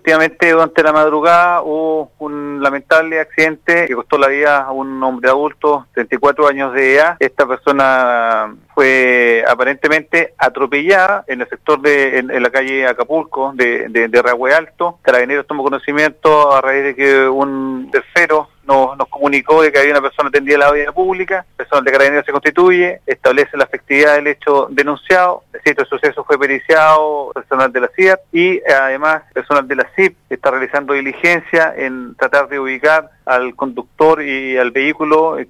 efectivamente durante la madrugada hubo un lamentable accidente que costó la vida a un hombre adulto, 34 años de edad. Esta persona fue aparentemente atropellada en el sector en la calle Acapulco de Rahue Alto. Carabineros tomó conocimiento a raíz de que un tercero nos comunicó de que había una persona atendida en la vía pública. El personal de Carabineros se constituye, establece la efectividad del hecho denunciado. El sitio de suceso fue periciado, personal de la CIAT y además personal de la CIP está realizando diligencia en tratar de ubicar al conductor y al vehículo